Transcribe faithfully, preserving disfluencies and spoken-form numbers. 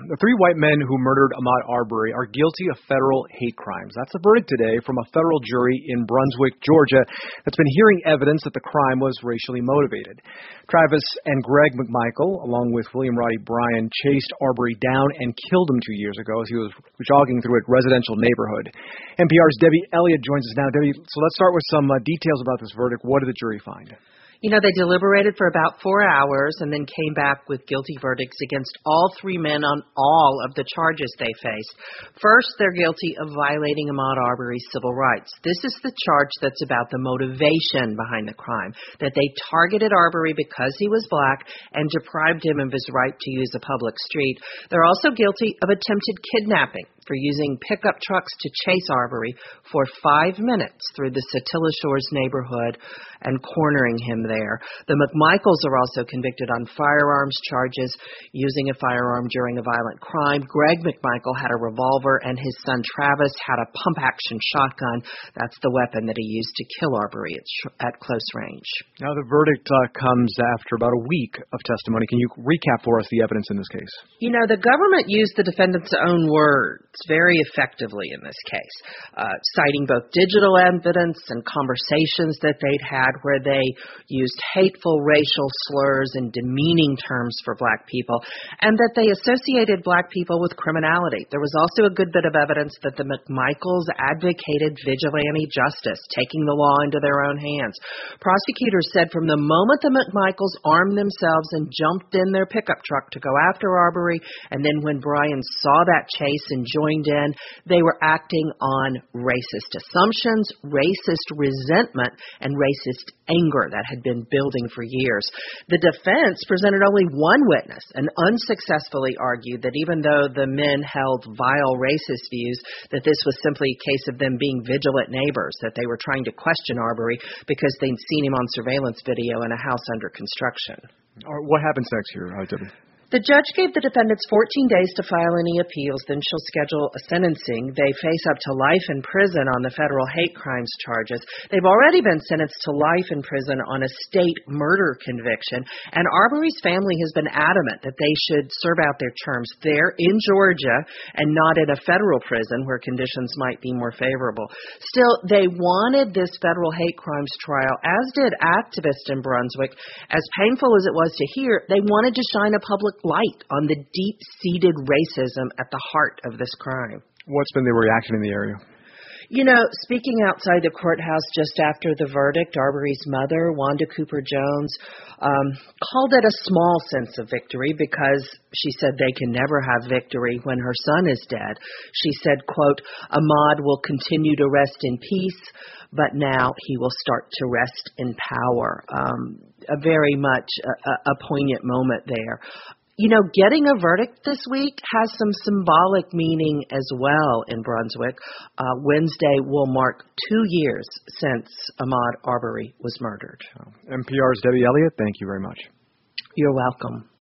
The three white men who murdered Ahmaud Arbery are guilty of federal hate crimes. That's the verdict today from a federal jury in Brunswick, Georgia, that's been hearing evidence that the crime was racially motivated. Travis and Greg McMichael, along with William Roddy Bryan, chased Arbery down and killed him two years ago as he was jogging through a residential neighborhood. N P R's Debbie Elliott joins us now. Debbie, so let's start with some uh, details about this verdict. What did the jury find? You know, they deliberated for about four hours and then came back with guilty verdicts against all three men on all of the charges they faced. First, they're guilty of violating Ahmaud Arbery's civil rights. This is the charge that's about the motivation behind the crime, that they targeted Arbery because he was black and deprived him of his right to use a public street. They're also guilty of attempted kidnapping for using pickup trucks to chase Arbery for five minutes through the Satilla Shores neighborhood and cornering him there. The McMichaels are also convicted on firearms charges, using a firearm during a violent crime. Greg McMichael had a revolver, and his son Travis had a pump-action shotgun. That's the weapon that he used to kill Arbery at, sh- at close range. Now, the verdict uh, comes after about a week of testimony. Can you recap for us the evidence in this case? You know, the government used the defendant's own words very effectively in this case, uh, citing both digital evidence and conversations that they'd had where they used hateful racial slurs and demeaning terms for black people, and that they associated black people with criminality. There was also a good bit of evidence that the McMichaels advocated vigilante justice, taking the law into their own hands. Prosecutors said from the moment the McMichaels armed themselves and jumped in their pickup truck to go after Arbery, and then when Bryan saw that chase and joined in, they were acting on racist assumptions, racist resentment, and racist anger that had been building for years. The defense presented only one witness and unsuccessfully argued that even though the men held vile racist views, that this was simply a case of them being vigilant neighbors, that they were trying to question Arbery because they'd seen him on surveillance video in a house under construction. All right, what happens next here, uh, Debbie? The judge gave the defendants fourteen days to file any appeals, then she'll schedule a sentencing. They face up to life in prison on the federal hate crimes charges. They've already been sentenced to life in prison on a state murder conviction, and Arbery's family has been adamant that they should serve out their terms there in Georgia and not in a federal prison where conditions might be more favorable. Still, they wanted this federal hate crimes trial, as did activists in Brunswick. As painful as it was to hear, they wanted to shine a public light on the deep-seated racism at the heart of this crime. What's been the reaction in the area? You know, speaking outside the courthouse just after the verdict, Arbery's mother, Wanda Cooper Jones, um, called it a small sense of victory because she said they can never have victory when her son is dead. She said, quote, "Ahmaud will continue to rest in peace, but now he will start to rest in power." Um, a very much a, a poignant moment there. You know, getting a verdict this week has some symbolic meaning as well in Brunswick. Uh, Wednesday will mark two years since Ahmaud Arbery was murdered. N P R's Debbie Elliott, thank you very much. You're welcome.